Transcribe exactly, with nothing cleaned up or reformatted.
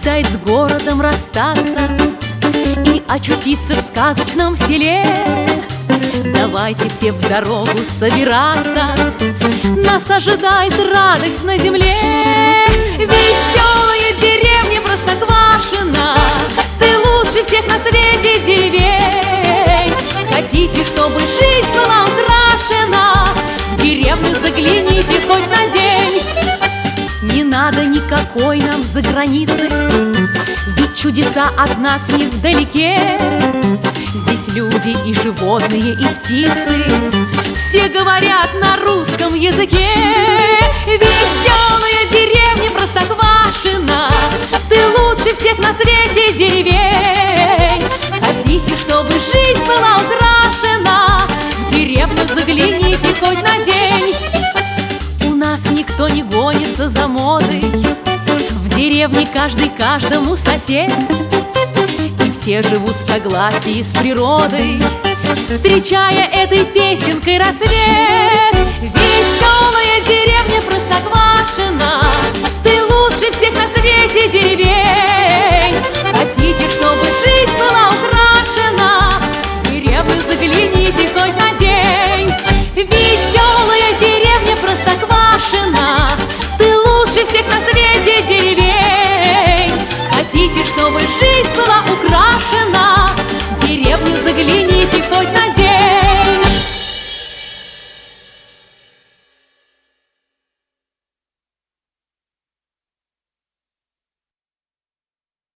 мечтает с городом расстаться и очутиться в сказочном селе. Давайте все в дорогу собираться, нас ожидает радость на земле. Веселая деревня Простоквашино, ты лучше всех на свете деревень. Хотите, чтобы жизнь была украшена, в деревню загляните хоть на день. Не надо никакой нам за границы, ведь чудеса от нас не вдалеке. Здесь люди и животные, и птицы, все говорят на русском языке. Веселая деревня Простоквашино, ты лучше всех на свете деревень. Хотите, чтобы жизнь была украшена, в деревню загляните хоть на день. У нас никто не гонится за модой, в деревне каждый каждому сосед. Все живут в согласии с природой, встречая этой песенкой рассвет. Веселая деревня Простоквашино,